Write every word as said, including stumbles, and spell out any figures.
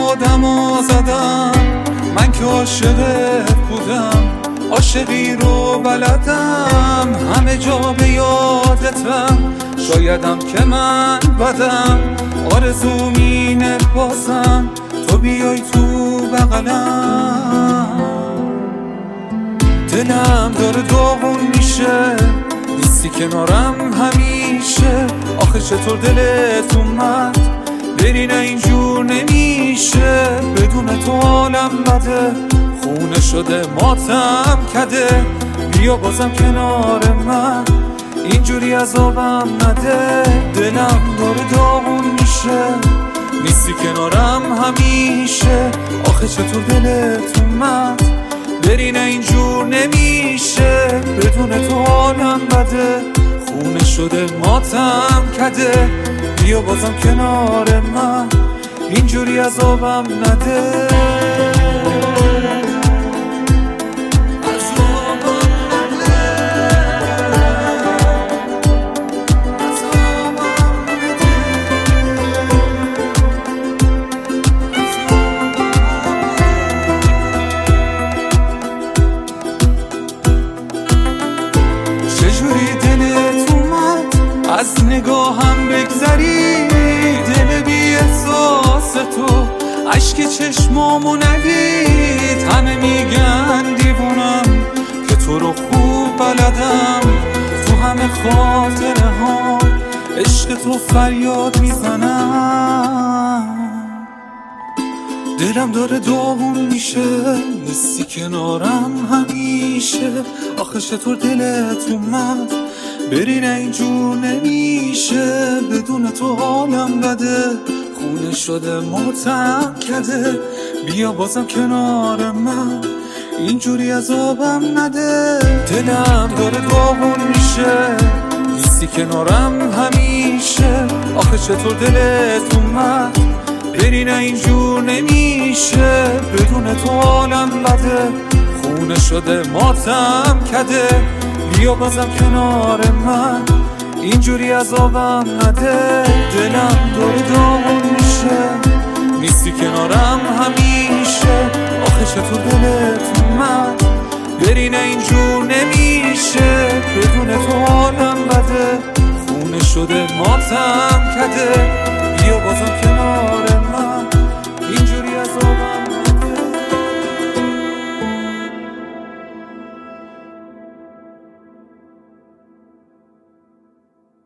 خودمو زدم، من که عاشقت بودم، عاشقی رو بلدم، همه جا به یادتم، شایدم که من بدم، آرزوم اینه بازم تو بیای تو بغلم. دلم داره داغون میشه، نیستی کنارم همیشه، آخه چطور دلت اومد بری؟ نه اینجور نمیشه، بدون تو حالم بده، خونه شده ماتم کده، بیا بازم کنار من، اینجوری عذابم نده. دلم داره داغون میشه، نیستی کنارم همیشه، آخه چطور دلت اومد بری؟ نه اینجور نمیشه، بدون تو حالم بده، خونه شده ماتم کده، بیا بازم کنار من، اینجوری عذابم نده. چجوری دلت اومد از نگاهم بگذری؟ دل بی احساس تو عشق چشمامو ندید، همه میگن دیوونم که تو رو خوب بلدم، تو همه خاطره ها عشق تو فریاد میزنم. دلم داره داغون میشه، نیستی کنارم همیشه، آخه چطور دلت اومد بری؟ نه اینجور نمیشه، بدون تو حالم بده، خونه شده ماتم کده، بیا بازم کنار من، اینجوری عذابم نده. دلم داره داغون میشه، نیستی کنارم همیشه، آخه چطور دلت اومد بری؟ نه اینجور نمیشه، بدون تو حالم بده، خونه شده ماتم کده، بیا بازم کنار من، اینجوری عذابم نده. دلم داره داغون میشه، نیستی کنارم همیشه، آخه چطور دلت اومد بری؟ نه اینجور نمیشه، بدون تو حالم بده، خونه شده ماتم کده،